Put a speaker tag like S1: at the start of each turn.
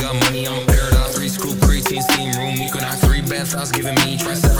S1: got money on paradise. 3 scoop creatine steam room. Equinox 3 baths. I was giving me tricep.